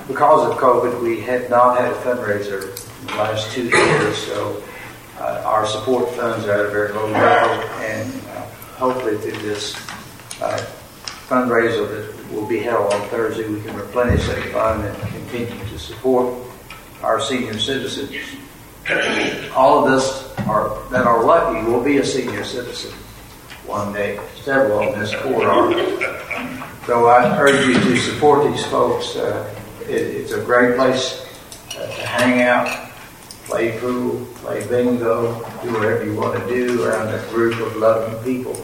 Because of COVID, we had not had a fundraiser in the last 2 years, so our support funds are at a very low level, and hopefully through this fundraiser that will be held on Thursday, we can replenish that fund and continue to support our senior citizens. All of us that are lucky will be a senior citizen one day. Several on this court are. So I urge you to support these folks. It's a great place to hang out, play pool, play bingo, do whatever you want to do around a group of loving people.